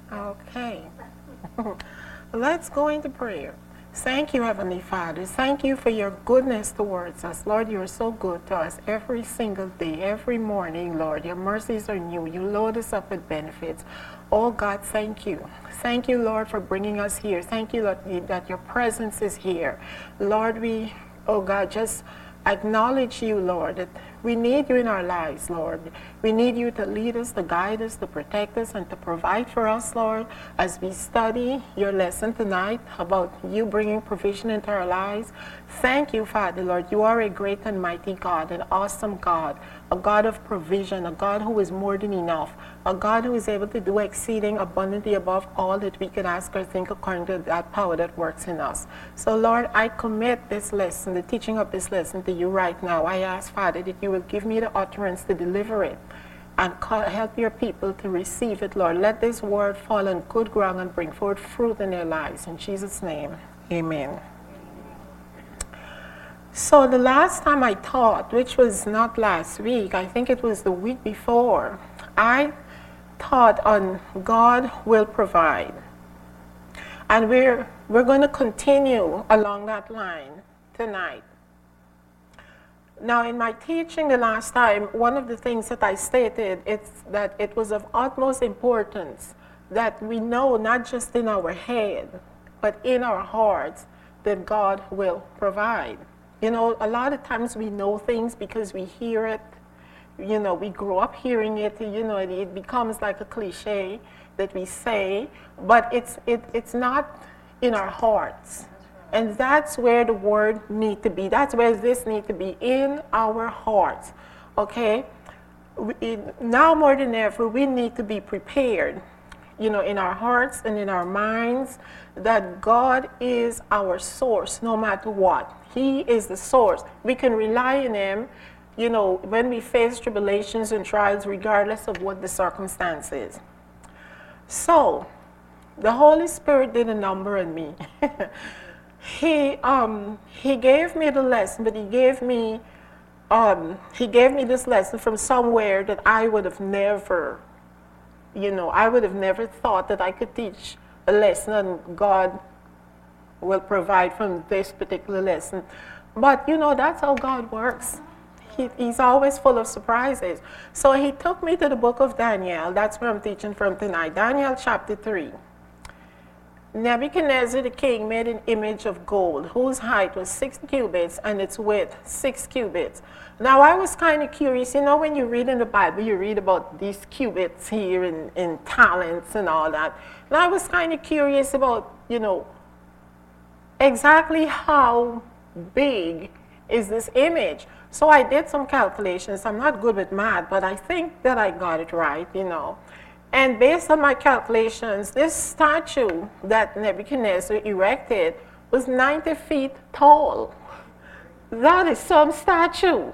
Okay. Let's go into prayer. Thank you, Heavenly Father. Thank you for your goodness towards us. Lord, you are so good to us every single day, every morning, Lord. Your mercies are new. You load us up with benefits. Oh, God, thank you. Thank you, Lord, for bringing us here. Thank you, Lord, that your presence is here. Lord, oh, God, just acknowledge you, Lord, that we need you in our lives, Lord. We need you to lead us, to guide us, to protect us, and to provide for us, Lord, as we study your lesson tonight about you bringing provision into our lives. Thank you, Father, Lord. You are a great and mighty God, an awesome God, a God of provision, a God who is more than enough, a God who is able to do exceeding abundantly above all that we can ask or think according to that power that works in us. So, Lord, I commit this lesson, the teaching of this lesson to you right now. I ask, Father, that you will give me the utterance to deliver it and help your people to receive it, Lord. Let this word fall on good ground and bring forth fruit in their lives. In Jesus' name, amen. So the last time I taught, which was not last week, I think it was the week before, I taught on God will provide. And we're going to continue along that line tonight. Now, in my teaching the last time, one of the things that I stated is that it was of utmost importance that we know, not just in our head, but in our hearts, that God will provide. You know, a lot of times we know things because we hear it. You know, we grow up hearing it. You know, it becomes like a cliche that we say, but it's not in our hearts. And that's where the word need to be. That's where this need to be, in our hearts. Okay? Now more than ever, we need to be prepared, you know, in our hearts and in our minds, that God is our source no matter what. He is the source. We can rely on him, you know, when we face tribulations and trials, regardless of what the circumstance is. So, the Holy Spirit did a number on me. He gave me the lesson, but he gave me this lesson from somewhere that I would have never, you know, I would have never thought that I could teach a lesson on God will provide from this particular lesson. But, you know, that's how God works. He's always full of surprises. So he took me to the book of Daniel. That's where I'm teaching from tonight. Daniel chapter 3. Nebuchadnezzar the king made an image of gold, whose height was 6 cubits and its width 6 cubits. Now, I was kind of curious. You know, when you read in the Bible, you read about these cubits here in talents and all that. And I was kind of curious about, you know, exactly how big is this image. So I did some calculations. I'm not good with math, but I think that I got it right, you know. And based on my calculations, this statue that Nebuchadnezzar erected was 90 feet tall. That is some statue.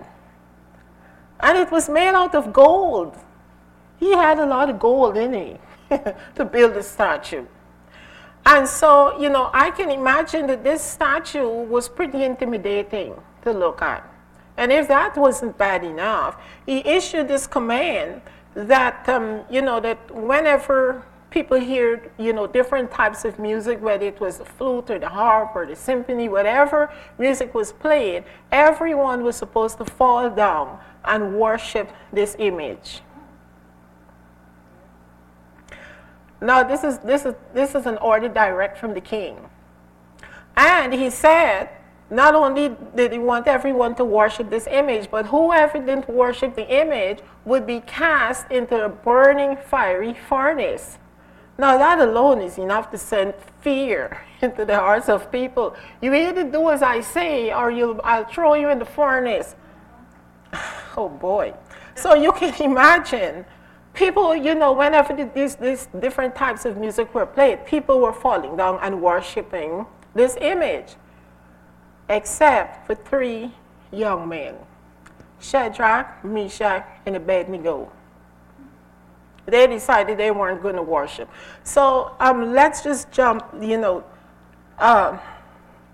And it was made out of gold. He had a lot of gold in it to build the statue. And so, you know, I can imagine that this statue was pretty intimidating to look at. And if that wasn't bad enough, he issued this command that, you know, that whenever people hear, you know, different types of music, whether it was the flute or the harp or the symphony, whatever music was played, everyone was supposed to fall down and worship this image. Now, this is an order direct from the king. And he said, not only did he want everyone to worship this image, but whoever didn't worship the image would be cast into a burning fiery furnace. Now, that alone is enough to send fear into the hearts of people. You either do as I say, or I'll throw you in the furnace. Oh, boy. So you can imagine, people, you know, whenever these different types of music were played, people were falling down and worshiping this image. Except for 3 young men, Shadrach, Meshach, and Abednego. They decided they weren't going to worship. So let's just jump, you know.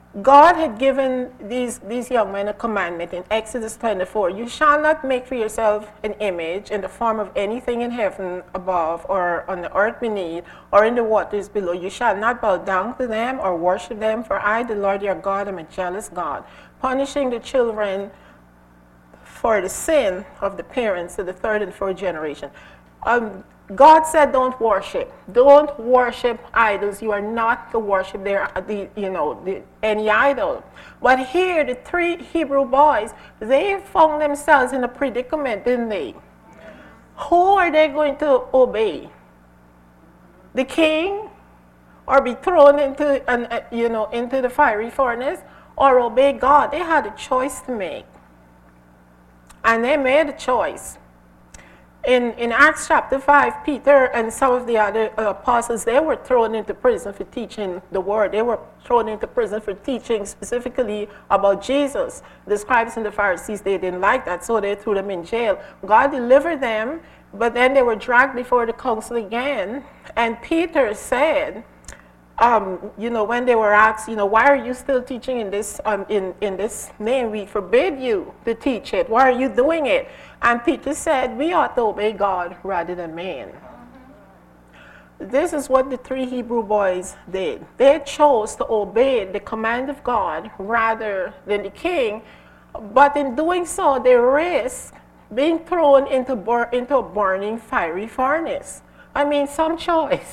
God had given these young men a commandment in Exodus 24. You shall not make for yourself an image in the form of anything in heaven above or on the earth beneath or in the waters below. You shall not bow down to them or worship them, for I, the Lord your God, am a jealous God, punishing the children for the sin of the parents to the third and fourth generation. God said, don't worship. Don't worship idols. You are not to worship any idol. But here, the three Hebrew boys, they found themselves in a predicament, didn't they? Who are they going to obey? The king, or be thrown into into the fiery furnace, or obey God? They had a choice to make, and they made a choice. In Acts chapter 5, Peter and some of the other apostles, they were thrown into prison for teaching the word. They were thrown into prison for teaching specifically about Jesus. The scribes and the Pharisees, they didn't like that, so they threw them in jail. God delivered them, but then they were dragged before the council again. And Peter said, when they were asked, why are you still teaching in this name? We forbid you to teach it. Why are you doing it? And Peter said, we ought to obey God rather than man. This is what the three Hebrew boys did. They chose to obey the command of God rather than the king, but in doing so, they risked being thrown into a burning fiery furnace. I mean, some choice.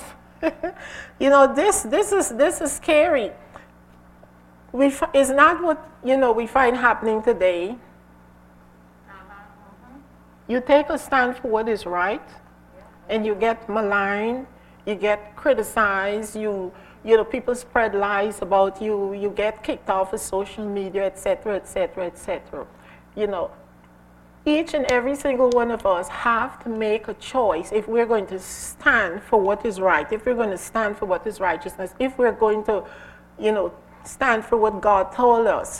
This is scary. It's not what we find happening today. You take a stand for what is right, and you get maligned, you get criticized, people spread lies about you, you get kicked off of social media, etc., etc., etc. Each and every single one of us have to make a choice if we're going to stand for what is right, if we're going to stand for what is righteousness, if we're going to, stand for what God told us.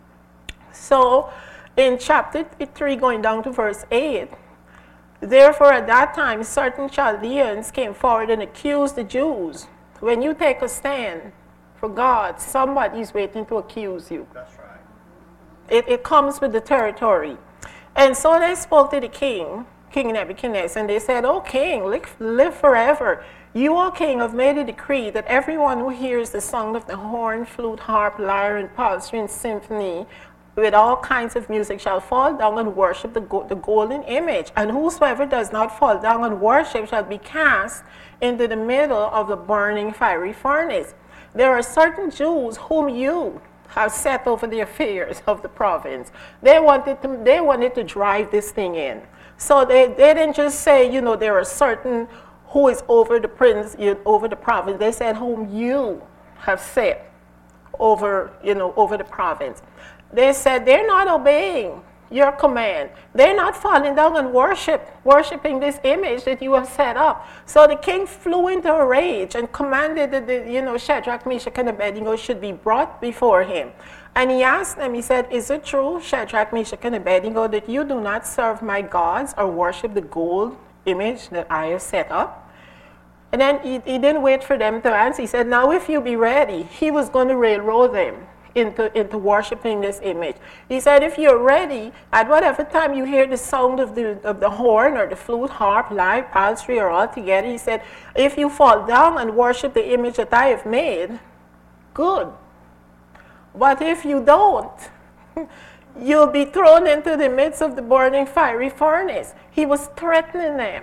So, in chapter 3, going down to verse 8, therefore at that time certain Chaldeans came forward and accused the Jews. When you take a stand for God, somebody's waiting to accuse you. That's right. It comes with the territory. And so they spoke to the king, King Nebuchadnezzar, and they said, O king, live forever. You, O king, have made a decree that everyone who hears the sound of the horn, flute, harp, lyre, and psaltery, and symphony, with all kinds of music, shall fall down and worship the golden image. And whosoever does not fall down and worship shall be cast into the middle of the burning fiery furnace. There are certain Jews whom you have set over the affairs of the province. They wanted to drive this thing in. So they didn't just say, there are certain who is over the prince, over the province. They said whom you have set over, over the province. They said they're not obeying your command. They're not falling down and worshiping this image that you have set up. So the king flew into a rage and commanded that Shadrach, Meshach, and Abednego should be brought before him. And he asked them, he said, is it true, Shadrach, Meshach, and Abednego, that you do not serve my gods or worship the gold image that I have set up? And then he didn't wait for them to answer. He said, now if you be ready, he was going to railroad them into worshiping this image. He said, if you're ready, at whatever time you hear the sound of the horn or the flute, harp, lyre, psaltery, or all together, he said, if you fall down and worship the image that I have made, good. But if you don't, you'll be thrown into the midst of the burning fiery furnace. He was threatening them.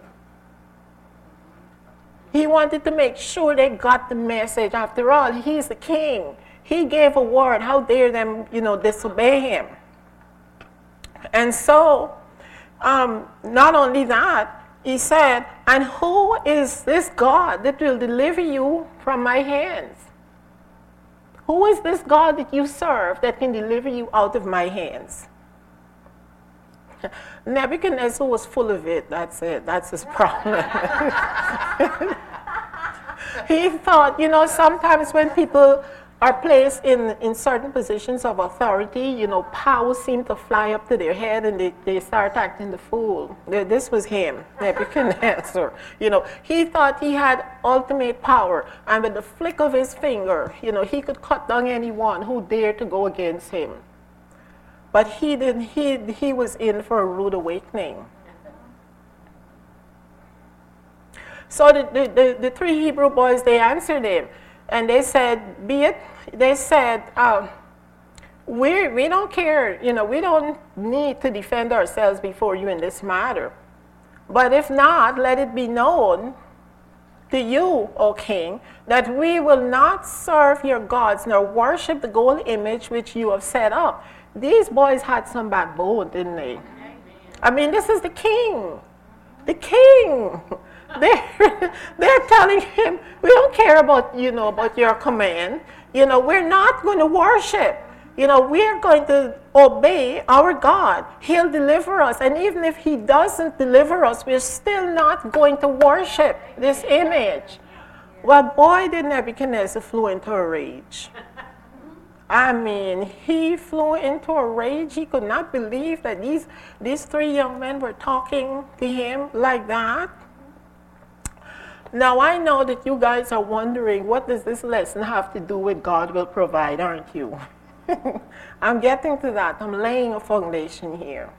He wanted to make sure they got the message. After all, he's the king. He gave a word. How dare them, disobey him? And so, not only that, he said, and who is this God that will deliver you from my hands? Who is this God that you serve that can deliver you out of my hands? Nebuchadnezzar was full of it. That's it. That's his problem. He thought, sometimes when people are placed in certain positions of authority, powers seem to fly up to their head and they start acting the fool. This was him, Nebuchadnezzar. He thought he had ultimate power, and with the flick of his finger, he could cut down anyone who dared to go against him. But he didn't. He was in for a rude awakening. So the three Hebrew boys, they answered him. And they said, they said, we don't care, we don't need to defend ourselves before you in this matter. But if not, let it be known to you, O king, that we will not serve your gods nor worship the gold image which you have set up. These boys had some backbone, didn't they? I mean, this is the king. The king. They're telling him, we don't care about, about your command. We're not going to worship. We're going to obey our God. He'll deliver us. And even if he doesn't deliver us, we're still not going to worship this image. Well, boy, did Nebuchadnezzar flew into a rage. I mean, he flew into a rage. He could not believe that these three young men were talking to him like that. Now, I know that you guys are wondering, what does this lesson have to do with God will provide, aren't you? I'm getting to that. I'm laying a foundation here.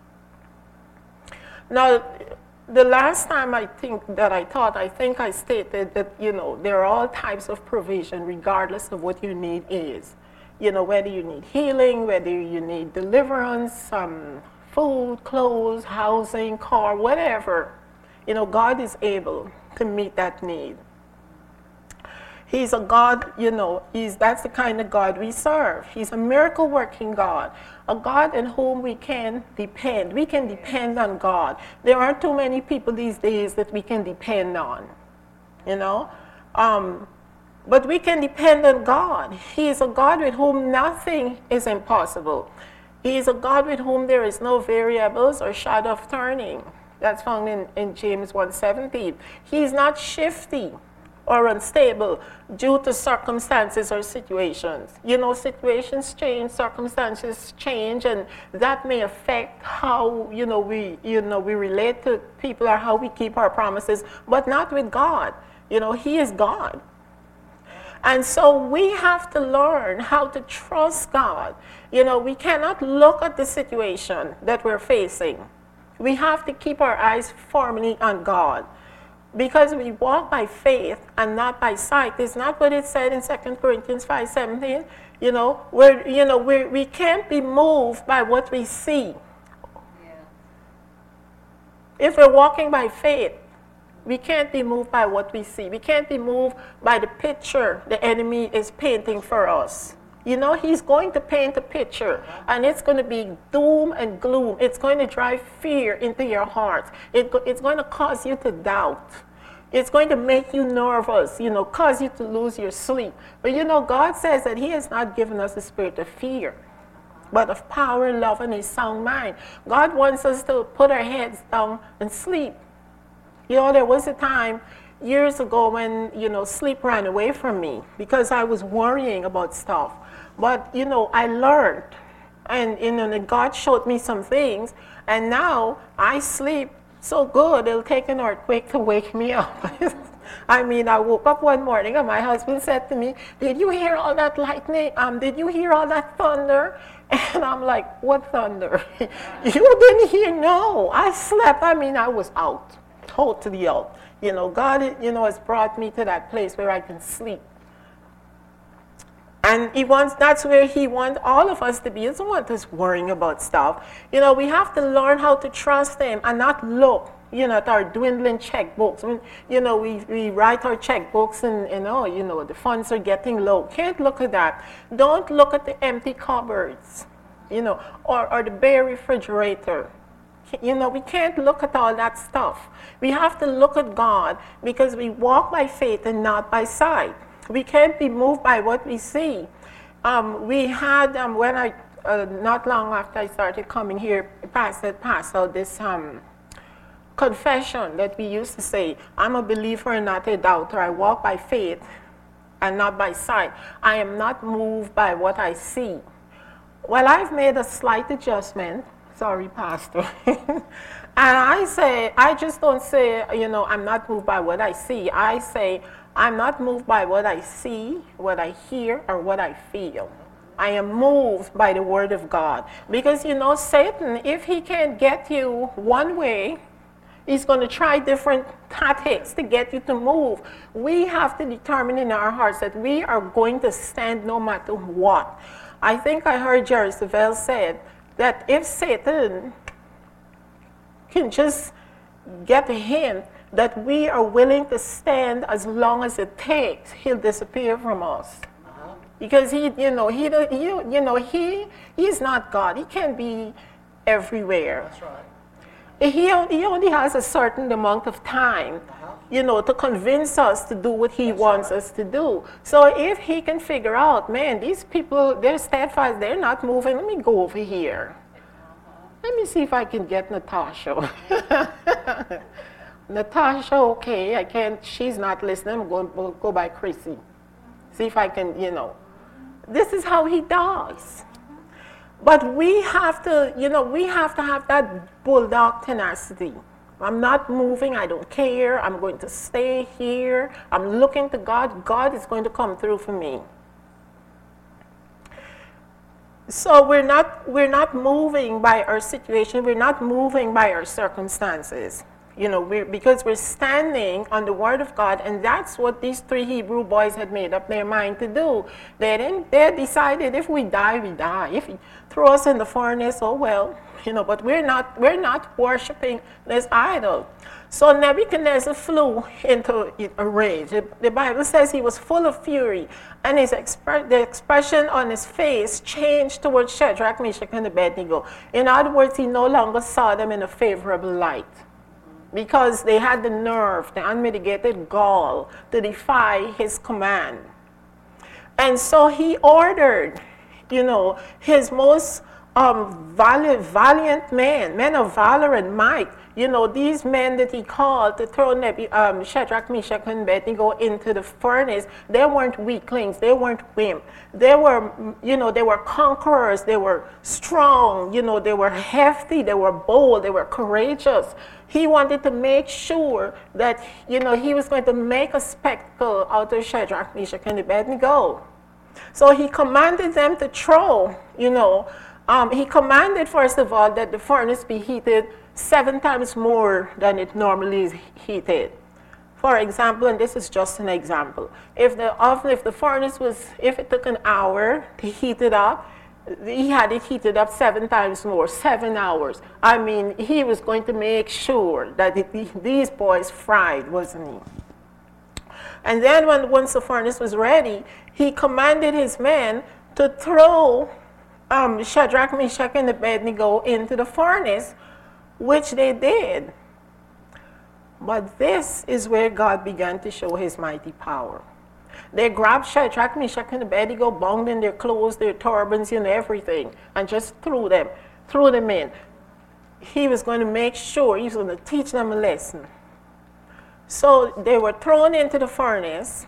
Now, the last time I think I stated that, there are all types of provision regardless of what your need is. Whether you need healing, whether you need deliverance, food, clothes, housing, car, whatever. God is able to meet that need. He's a God, that's the kind of God we serve. He's a miracle working God, a God in whom we can depend. We can depend on God. There aren't too many people these days that we can depend on, but we can depend on God. He is a God with whom nothing is impossible. He is a God with whom there is no variables or shadow of turning. That's found in James 1:17. He's not shifty or unstable due to circumstances or situations. Situations change, circumstances change, and that may affect how we relate to people or how we keep our promises, but not with God. He is God. And so we have to learn how to trust God. We cannot look at the situation that we're facing. We have to keep our eyes firmly on God, because we walk by faith and not by sight. Is not what it said in 2 Corinthians 5:17? We can't be moved by what we see. Yeah. If we're walking by faith, we can't be moved by what we see. We can't be moved by the picture the enemy is painting for us. He's going to paint a picture, and it's going to be doom and gloom. It's going to drive fear into your heart. It's going to cause you to doubt. It's going to make you nervous, cause you to lose your sleep. But God says that he has not given us a spirit of fear, but of power, love, and a sound mind. God wants us to put our heads down and sleep. There was a time years ago when, sleep ran away from me because I was worrying about stuff. But, I learned, and God showed me some things, and now I sleep so good, it'll take an earthquake to wake me up. I woke up one morning and my husband said to me, did you hear all that lightning? Did you hear all that thunder? And I'm like, what thunder? You didn't hear? No, I slept. I was out, totally out. God, has brought me to that place where I can sleep. And that's where he wants all of us to be. He doesn't want us worrying about stuff. We have to learn how to trust him and not look, at our dwindling checkbooks. We write our checkbooks and the funds are getting low. Can't look at that. Don't look at the empty cupboards, or the bare refrigerator. We can't look at all that stuff. We have to look at God, because we walk by faith and not by sight. We can't be moved by what we see. We had, when I, not long after I started coming here, passed out this confession that we used to say, I'm a believer and not a doubter. I walk by faith and not by sight. I am not moved by what I see. Well, I've made a slight adjustment. Sorry, Pastor. And I just don't say, I'm not moved by what I see. I say, I'm not moved by what I see, what I hear, or what I feel. I am moved by the Word of God. Because, Satan, if he can't get you one way, he's going to try different tactics to get you to move. We have to determine in our hearts that we are going to stand no matter what. I think I heard Jerry Savelle said that if Satan can just get a hint that we are willing to stand as long as it takes, he'll disappear from us. Because he's not God. He can't be everywhere. That's right. He only has a certain amount of time, to convince us to do what he wants us to do. So if he can figure out, man, these people, they're steadfast, they're not moving, let me go over here. Let me see if I can get Natasha. Natasha, okay, I can't, she's not listening, I'm going to go by Chrissy. See if I can, This is how he does. But we have to, have that bulldog tenacity. I'm not moving, I don't care, I'm going to stay here, I'm looking to God, God is going to come through for me. So we're not moving by our situation, we're not moving by our circumstances. Because we're standing on the Word of God, and that's what these 3 Hebrew boys had made up their mind to do. They decided if we die, we die. If you throw us in the furnace, oh well, but we're not worshiping this idol. So Nebuchadnezzar flew into a rage. The Bible says he was full of fury, and the expression on his face changed towards Shadrach, Meshach, and Abednego. In other words, he no longer saw them in a favorable light, because they had the nerve, the unmitigated gall to defy his command. And so he ordered, his most valiant men of valor and might, these men that he called to throw Shadrach, Meshach, and Abednego into the furnace. They weren't weaklings, they weren't wimps. They were, they were conquerors, they were strong, they were hefty, they were bold, they were courageous. He wanted to make sure that, he was going to make a spectacle out of Shadrach, Meshach, and Abednego. So he commanded them to throw, he commanded, first of all, that the furnace be heated 7 times more than it normally is heated. For example, and this is just an example, if the furnace if it took an hour to heat it up, he had it heated up 7 times more, 7 hours. I mean, he was going to make sure that these boys fried, wasn't he? And then once the furnace was ready, he commanded his men to throw Shadrach, Meshach, and Abednego into the furnace, which they did. But this is where God began to show his mighty power. They grabbed Shadrach, Meshach, and Abednego, bound in their clothes, their turbans, and everything, and just threw them in. He was going to make sure, he was going to teach them a lesson. So they were thrown into the furnace,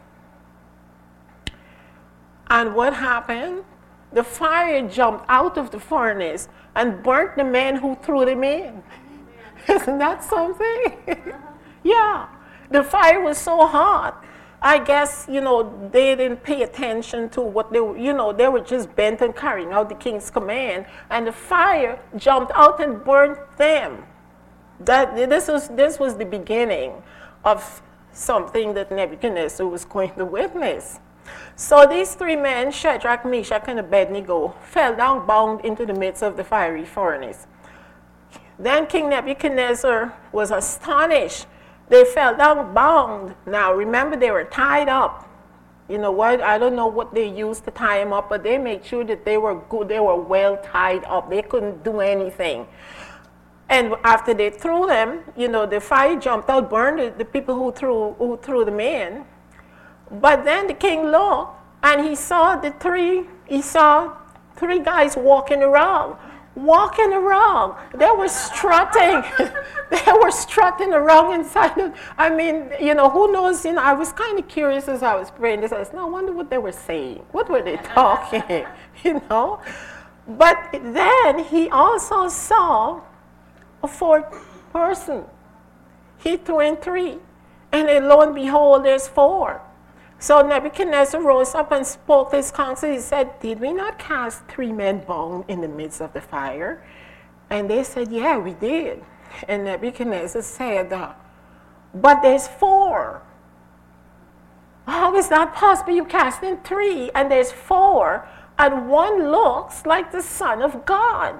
and what happened? The fire jumped out of the furnace and burnt the men who threw them in. Isn't that something? Yeah, the fire was so hot. I guess, they didn't pay attention to what they were, they were just bent on carrying out the king's command, and the fire jumped out and burnt them. This was the beginning of something that Nebuchadnezzar was going to witness. So these 3 men, Shadrach, Meshach, and Abednego, fell down bound into the midst of the fiery furnace. Then King Nebuchadnezzar was astonished. They fell down bound. Now, remember, they were tied up. You know what? I don't know what they used to tie them up, but they made sure that they were good. They were well tied up. They couldn't do anything. And after they threw them, the fire jumped out, burned the people who threw them in. But then the king looked, and he saw 3 guys walking around walking around. They were strutting. They were strutting around inside. I mean, who knows? I was kind of curious as I was praying this. I said, no, I wonder what they were saying. What were they talking? But then he also saw a fourth person. He threw in three. And then lo and behold, there's four. So Nebuchadnezzar rose up and spoke to his council. He said, did we not cast 3 men bound in the midst of the fire? And they said, yeah, we did. And Nebuchadnezzar said, but there's 4. How is that possible? You cast in 3 and there's 4, and one looks like the Son of God.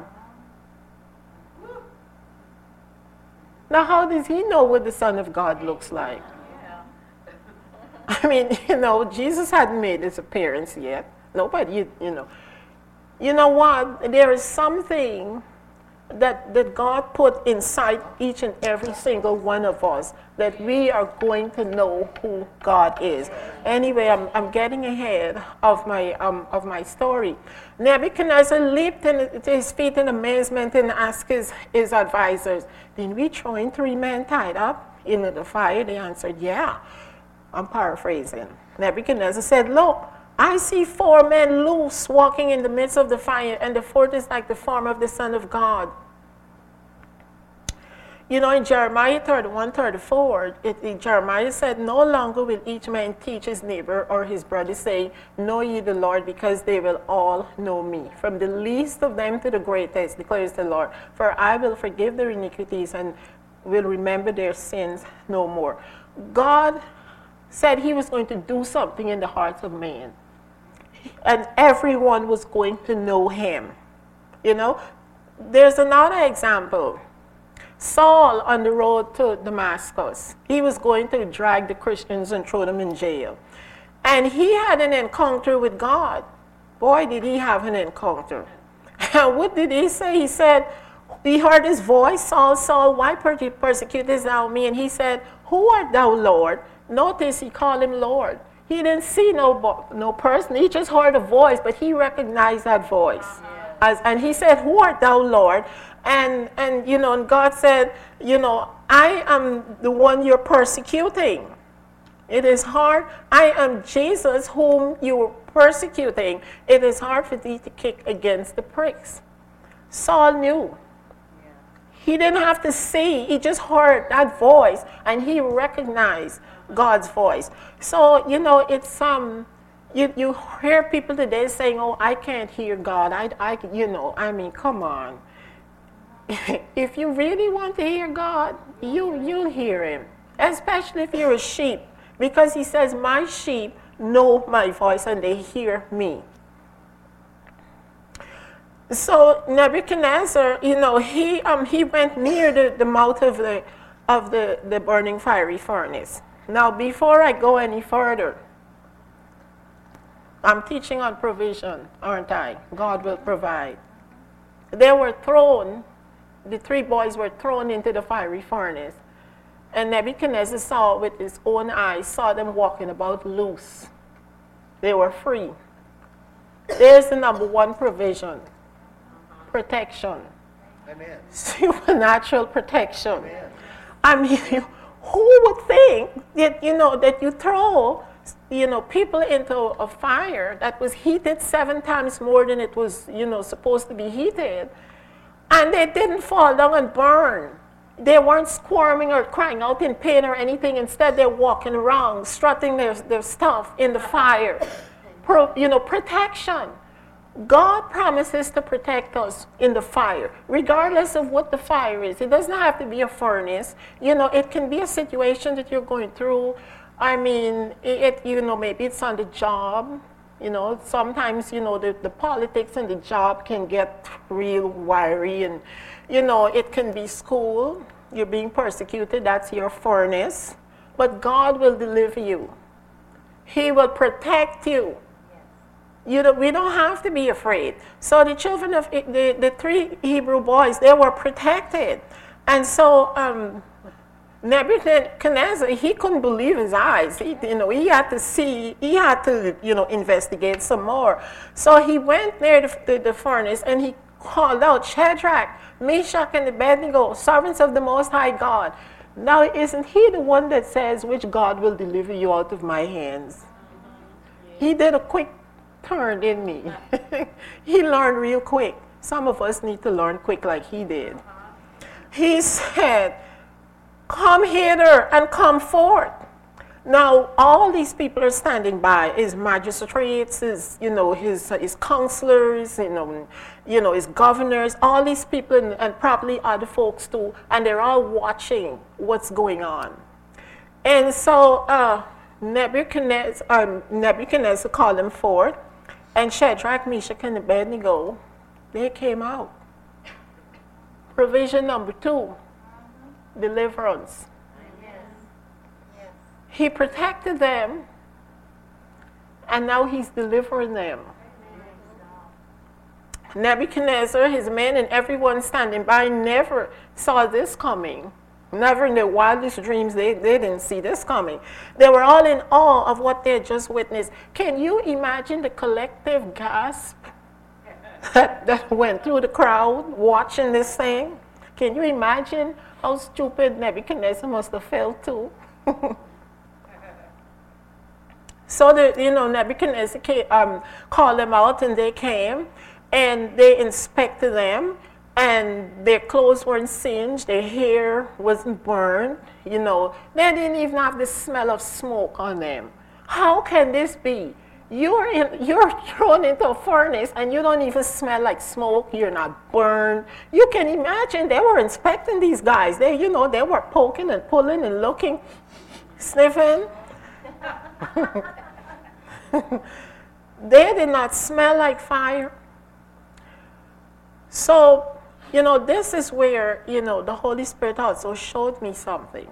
Now, how does he know what the Son of God looks like? I mean, Jesus hadn't made his appearance yet. Nobody, You know what? There is something that God put inside each and every single one of us that we are going to know who God is. Anyway, I'm getting ahead of my story. Nebuchadnezzar leaped to his feet in amazement and asked his advisors, didn't we throw in 3 men tied up into the fire? They answered, yeah. I'm paraphrasing. Nebuchadnezzar said, look, I see 4 men loose walking in the midst of the fire, and the 4th is like the form of the Son of God. In Jeremiah 31:34, Jeremiah said, no longer will each man teach his neighbor or his brother, saying, know ye the Lord, because they will all know me. From the least of them to the greatest, declares the Lord. For I will forgive their iniquities and will remember their sins no more. God said he was going to do something in the hearts of man. And everyone was going to know him. There's another example. Saul on the road to Damascus. He was going to drag the Christians and throw them in jail. And he had an encounter with God. Boy, did he have an encounter. And what did he say? He said, he heard his voice, Saul, Saul, why persecutest thou me? And he said, who art thou, Lord? Notice he called him Lord. He didn't see no person. He just heard a voice, but he recognized that voice. And he said, who art thou, Lord? And God said, I am the one you're persecuting. It is hard. I am Jesus whom you're persecuting. It is hard for thee to kick against the pricks. Saul knew. He didn't have to see. He just heard that voice, and he recognized God's voice. So, it's you hear people today saying, oh, I can't hear God. Come on. If you really want to hear God, you'll hear him, especially if you're a sheep, because he says, my sheep know my voice and they hear me. So Nebuchadnezzar, he went near the mouth of the burning fiery furnace. Now, before I go any further, I'm teaching on provision, aren't I? God will provide. They were thrown, the 3 boys were thrown into the fiery furnace. And Nebuchadnezzar saw with his own eyes, saw them walking about loose. They were free. There's the number 1 provision. Protection. Amen. Supernatural protection. Amen. I mean, who would think that, that you throw, people into a fire that was heated 7 times more than it was, supposed to be heated, and they didn't fall down and burn. They weren't squirming or crying out in pain or anything. Instead, they're walking around, strutting their stuff in the fire. Protection. God promises to protect us in the fire, regardless of what the fire is. It doesn't have to be a furnace. It can be a situation that you're going through. I mean, maybe it's on the job. Sometimes, the politics and the job can get real wiry, and, it can be school. You're being persecuted. That's your furnace. But God will deliver you. He will protect you. We don't have to be afraid. So the children of the 3 Hebrew boys, they were protected. And so Nebuchadnezzar, he couldn't believe his eyes. He had to see, he had to, investigate some more. So he went near the furnace, and he called out, Shadrach, Meshach, and Abednego, servants of the Most High God. Now, isn't he the one that says, which God will deliver you out of my hands? He did a quick turn, didn't he? He learned real quick. Some of us need to learn quick like he did. He said, come hither and come forth. Now, all these people are standing by, his magistrates, his counselors, his governors, all these people, and probably other folks too, and they're all watching what's going on. And so Nebuchadnezzar called them forth, and Shadrach, Meshach, and Abednego, they came out. Provision number 2, deliverance. He protected them, and now he's delivering them. Nebuchadnezzar, his men, and everyone standing by never saw this coming. Never in their wildest dreams, they didn't see this coming. They were all in awe of what they had just witnessed. Can you imagine the collective gasp that went through the crowd watching this thing? Can you imagine how stupid Nebuchadnezzar must have felt too? So Nebuchadnezzar called them out, and they came, and they inspected them, and their clothes weren't singed, their hair wasn't burned, they didn't even have the smell of smoke on them. How can this be? You're thrown into a furnace, and you don't even smell like smoke, you're not burned. You can imagine they were inspecting these guys. They were poking and pulling and looking, sniffing. They did not smell like fire. So, this is where, the Holy Spirit also showed me something.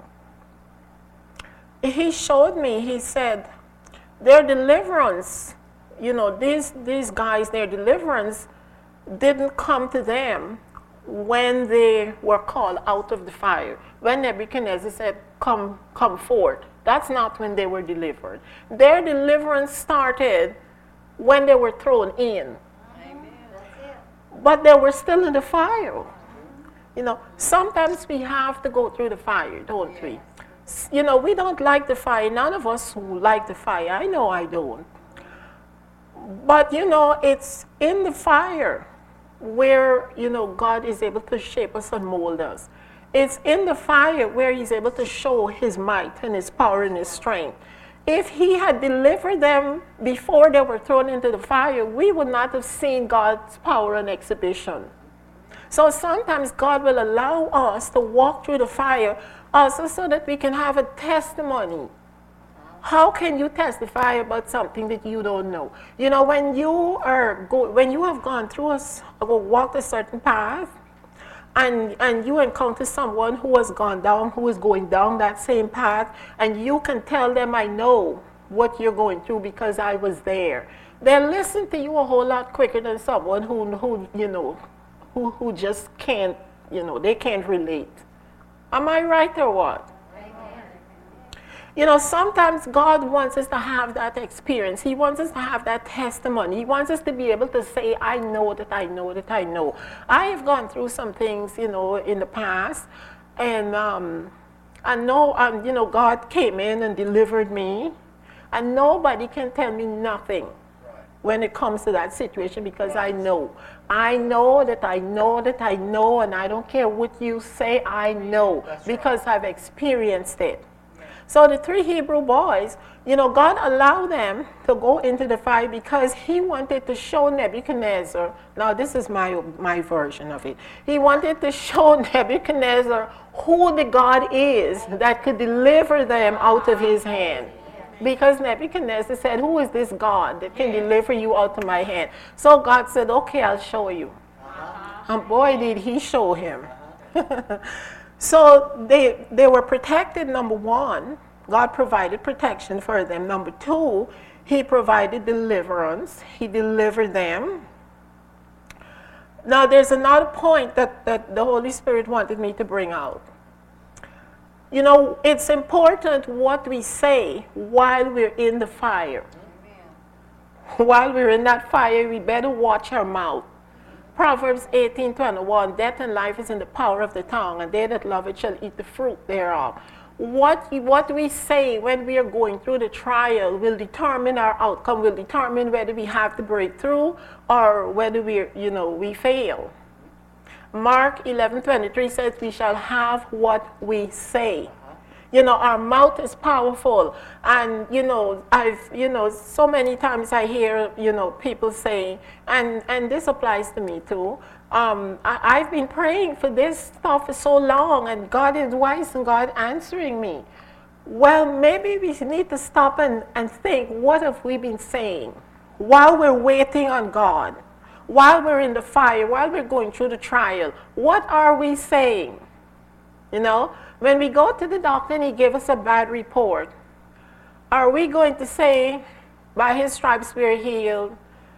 He showed me, he said, their deliverance, these guys, their deliverance didn't come to them when they were called out of the fire. When Nebuchadnezzar said, come forth, that's not when they were delivered. Their deliverance started when they were thrown in. Amen. But they were still in the fire. Sometimes we have to go through the fire, don't we? We don't like the fire. None of us who like the fire. I know I don't. But, it's in the fire where, God is able to shape us and mold us. It's in the fire where he's able to show his might and his power and his strength. If he had delivered them before they were thrown into the fire, we would not have seen God's power on exhibition. So sometimes God will allow us to walk through the fire also so that we can have a testimony. How can you testify about something that you don't know? When you have gone through walked a certain path, and you encounter someone who is going down that same path, and you can tell them, I know what you're going through because I was there. They'll listen to you a whole lot quicker than someone who just can't, they can't relate. Am I right or what? Sometimes God wants us to have that experience. He wants us to have that testimony. He wants us to be able to say, I know that I know that I know. I have gone through some things, in the past, and I know, God came in and delivered me, and nobody can tell me nothing when it comes to that situation because I know. I know that I know that I know, and I don't care what you say, I know because I've experienced it. So the 3 Hebrew boys, God allowed them to go into the fire because he wanted to show Nebuchadnezzar, now this is my version of it, he wanted to show Nebuchadnezzar who the God is that could deliver them out of his hand. Because Nebuchadnezzar said, who is this God that can deliver you out of my hand? So God said, okay, I'll show you. And boy, did he show him. So they were protected, number 1. God provided protection for them. Number 2, he provided deliverance. He delivered them. Now there's another point that the Holy Spirit wanted me to bring out. It's important what we say while we're in the fire. While we're in that fire, we better watch our mouth. Proverbs 18:21, death and life is in the power of the tongue, and they that love it shall eat the fruit thereof. What we say when we are going through the trial will determine our outcome, will determine whether we have the breakthrough or whether we fail. Mark 11:23 says we shall have what we say. Our mouth is powerful. And, so many times I hear, people say, and this applies to me too, I've been praying for this stuff for so long, and God is wise and God answering me. Well, maybe we need to stop and think, what have we been saying while we're waiting on God, while we're in the fire, while we're going through the trial? What are we saying? When we go to the doctor and he gives us a bad report, are we going to say, by his stripes we're healed?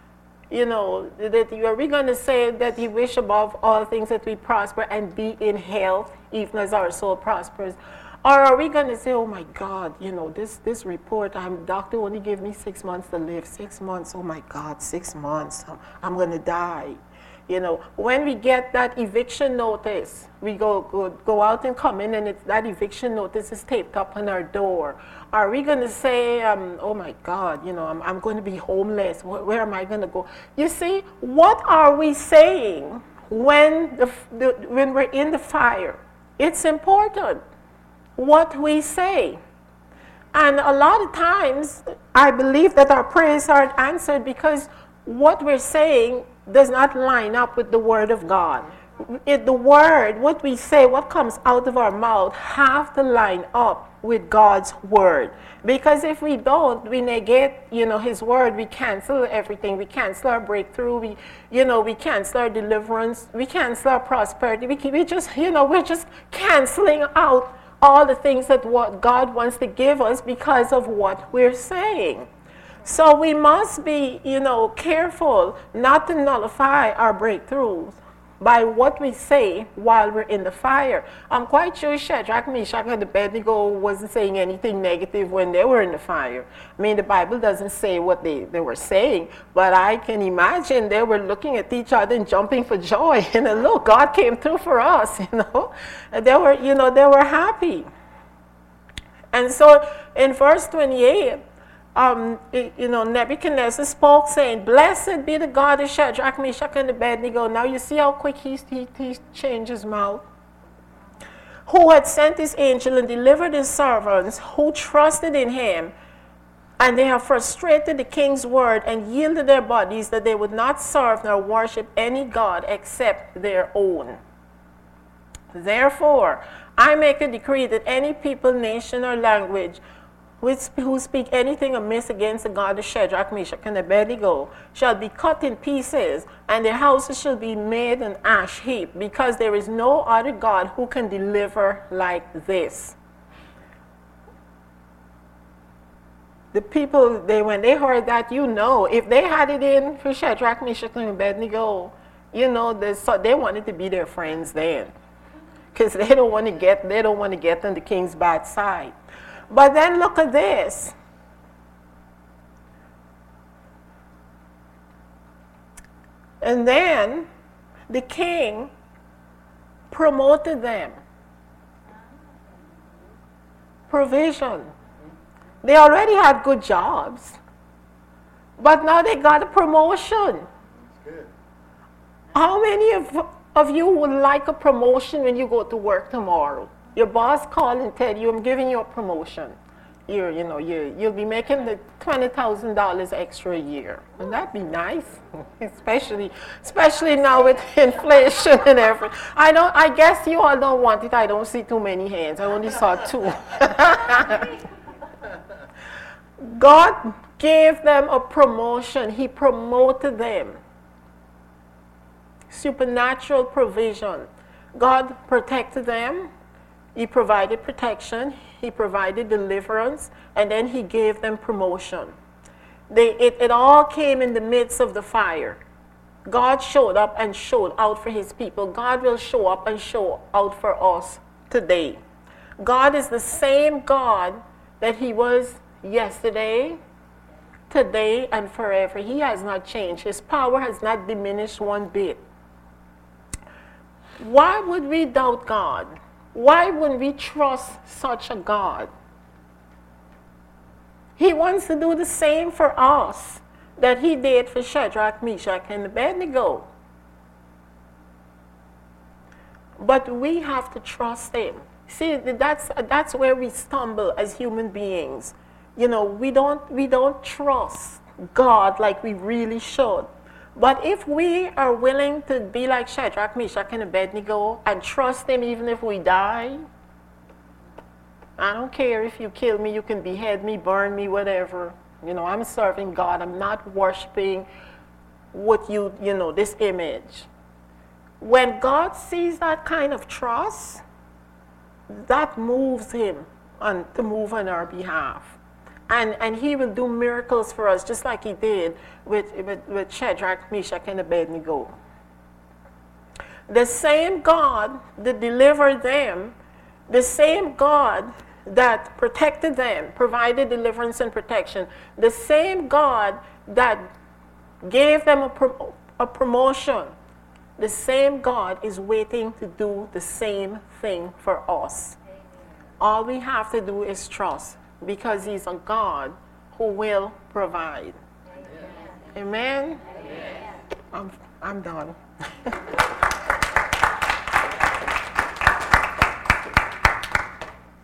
Are we going to say that he wish above all things that we prosper and be in health, even as our soul prospers? Or are we going to say, oh my God, this report, doctor only gave me 6 months to live. 6 months, oh my God, 6 months, I'm going to die. When we get that eviction notice, we go out and come in, and that eviction notice is taped up on our door. Are we going to say, oh my God, I'm going to be homeless. Where am I going to go? You see, what are we saying when we're in the fire? It's important what we say. And a lot of times, I believe that our prayers aren't answered because what we're saying does not line up with the Word of God. The Word, what we say, what comes out of our mouth, have to line up with God's Word. Because if we don't, we negate, His Word. We cancel everything. We cancel our breakthrough. We cancel our deliverance. We cancel our prosperity. We're just canceling out all the things that what God wants to give us because of what we're saying. So we must be, careful not to nullify our breakthroughs by what we say while we're in the fire. I'm quite sure Shadrach, Meshach, and Abednego wasn't saying anything negative when they were in the fire. I mean, the Bible doesn't say what they were saying, but I can imagine they were looking at each other and jumping for joy. And look, God came through for us, And they were happy. And so in verse 28, Nebuchadnezzar spoke, saying, blessed be the God of Shadrach, Meshach, and Abednego. Now you see how quick he changed his mouth. Who had sent his angel and delivered his servants, who trusted in him, and they have frustrated the king's word and yielded their bodies that they would not serve nor worship any god except their own. Therefore, I make a decree that any people, nation, or language who speak anything amiss against the God of Shadrach, Meshach, and Abednego shall be cut in pieces, and their houses shall be made an ash heap, because there is no other God who can deliver like this. The people, when they heard that, if they had it in for Shadrach, Meshach, and Abednego, they wanted to be their friends then, because they don't want to get on the king's bad side. But then look at this. And then the king promoted them. Provision. They already had good jobs, but now they got a promotion. Good. How many of you would like a promotion when you go to work tomorrow? Your boss called and tell you, I'm giving you a promotion. You'll be making the $20,000 extra a year. Wouldn't that be nice? Especially now with inflation and everything. I guess you all don't want it. I don't see too many hands. I only saw 2. God gave them a promotion. He promoted them. Supernatural provision. God protected them. He provided protection, he provided deliverance, and then he gave them promotion. It all came in the midst of the fire. God showed up and showed out for his people. God will show up and show out for us today. God is the same God that he was yesterday, today, and forever. He has not changed. His power has not diminished one bit. Why would we doubt God? Why wouldn't we trust such a God? He wants to do the same for us that he did for Shadrach, Meshach, and Abednego. But we have to trust him. See, that's where we stumble as human beings. You know, we don't trust God like we really should. But if we are willing to be like Shadrach, Meshach, and Abednego and trust him even if we die, I don't care if you kill me, you can behead me, burn me, whatever. You know, I'm serving God. I'm not worshiping what you know, this image. When God sees that kind of trust, that moves him to move on our behalf. And he will do miracles for us, just like he did with Shadrach, Meshach, and Abednego. The same God that delivered them, the same God that protected them, provided deliverance and protection, the same God that gave them a promotion, the same God is waiting to do the same thing for us. All we have to do is trust, because he's a God who will provide. Amen? Amen. I'm done.